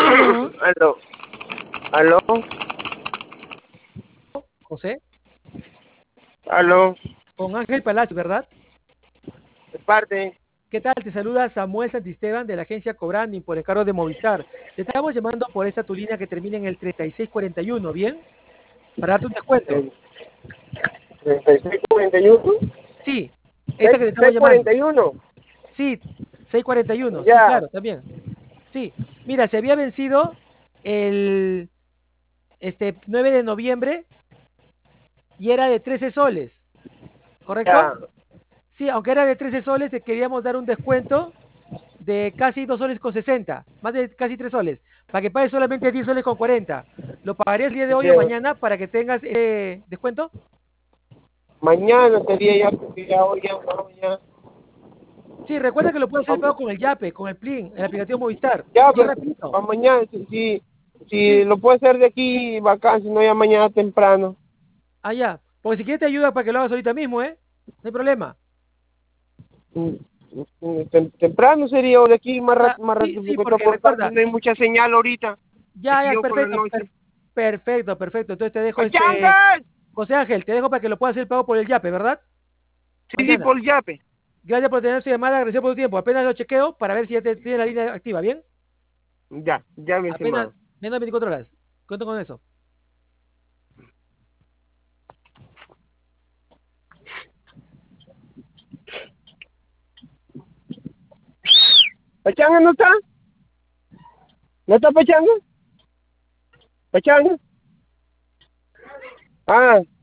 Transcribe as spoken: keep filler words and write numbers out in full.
Aló, Aló, aló, José, aló, con Ángel Palacio, ¿verdad? de parte, ¿Qué tal? Te saluda Samuel Santisteban de la agencia Cobranding por encargo de Movistar. Te estamos llamando por esta tu línea que termina en el treinta y seis cuarenta y uno, ¿bien? Para darte un descuento. el treinta y seis cuarenta y uno, Sí, esta que te estamos seis cuarenta llamando. y uno, Sí, seiscientos cuarenta y uno. Sí, ya, claro, también. Sí, mira, se había vencido el este, nueve de noviembre y era de trece soles, ¿correcto? ya, Sí, aunque era de trece soles, te queríamos dar un descuento de casi dos soles con sesenta, más de casi tres soles, para que pagues solamente diez soles con cuarenta. ¿Lo pagarías el día de hoy o ya. mañana para que tengas eh, descuento? Mañana sería ya, porque ya hoy ya, no, ya, Sí, recuerda que lo puedes hacer pago vamos, con el Yape, con el Plin, el aplicativo Movistar. ya, Y es pues, rapidito. para mañana, si, si, si Sí, lo puede hacer de aquí, bacán, si no ya mañana temprano. allá. Porque si quieres te ayuda para que lo hagas ahorita mismo, ¿eh? No hay problema. Mm, mm, tem- Temprano sería, o de aquí más Ya, rato, más sí, rato, sí, porque está porque por tarde, recuerda, no hay mucha señal ahorita. ya, Aquí ya, yo por la perfecto, noche. per- perfecto, perfecto. Entonces te dejo este, ¡Pachangas! José Ángel, te dejo para que lo puedas hacer pago por el Yape, ¿verdad? Sí, sí, Mañana. por Yape. Gracias por tener su llamada, gracias por tu tiempo. Apenas lo chequeo para ver si ya te, tiene la línea activa, ¿bien? Ya, ya, mi Apenas estimado. menos de veinticuatro horas. Cuento con eso. ¿Pachanga no está? ¿No está Pachanga? ¿Pachanga? Ah,